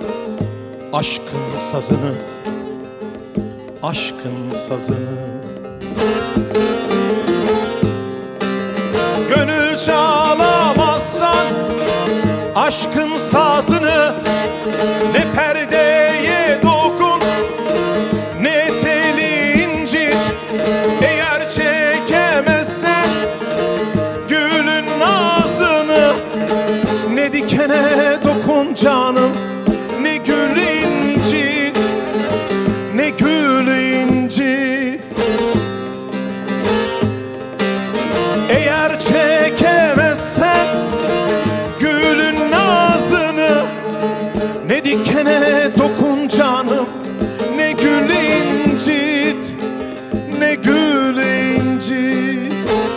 aşkın sazını, aşkın sazını. Gönül çalamazsan aşkın sazını, ne perdeye dokun ne teli incit. Eğer çekemezsen gülün nazını, ne dikene dokun canım, ne gül incit, ne gül incit. Eğer çekemezsen gülün nazını, ne dikene dokun canım, ne gül incit, ne gül incit.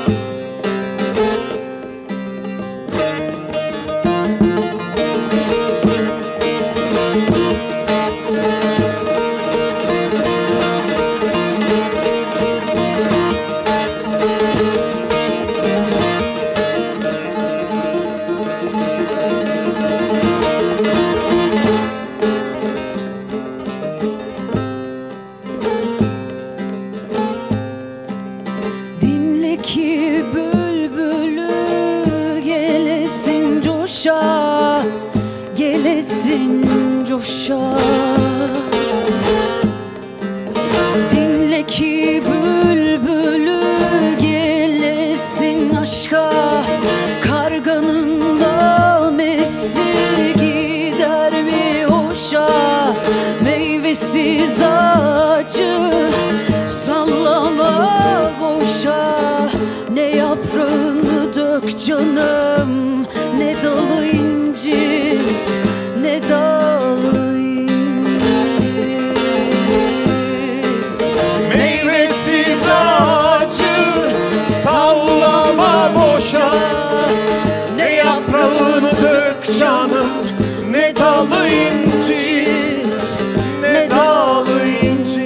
Dinle ki bülbülü gelesin coşa, gelesin coşa. Dinle ki bülbülü gelesin aşka, karganın namesi gider mi hoşa. Meyvesiz ağacı sallama boşa, ne yaprağını dök canım, ne dalı incit, ne dalı incit. Meyvesiz ağacı sallama boşa, ne yaprağını dök canım, ne dalı incit, ne dalı incit.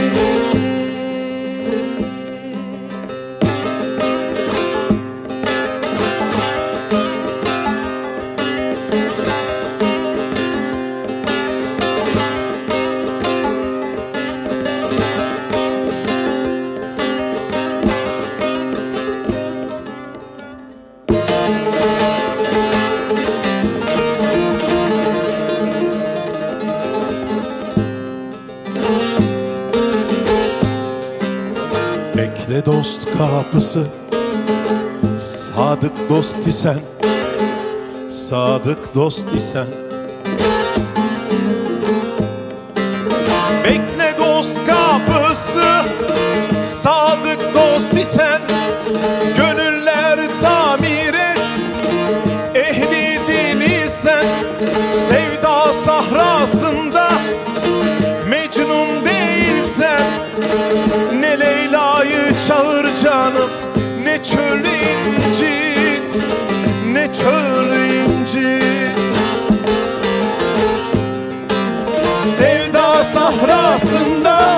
Bekle dost kapısı, sadık dost isen, sadık dost isen. Bekle dost kapısı, sadık dost isen. Gönüller tamir et, ehli dili sen. Sevda sahrasında Mecnun değilsen, ne Leyla'yı çağır canım, ne çöl incit, ne çöl incit. Sevda sahrasında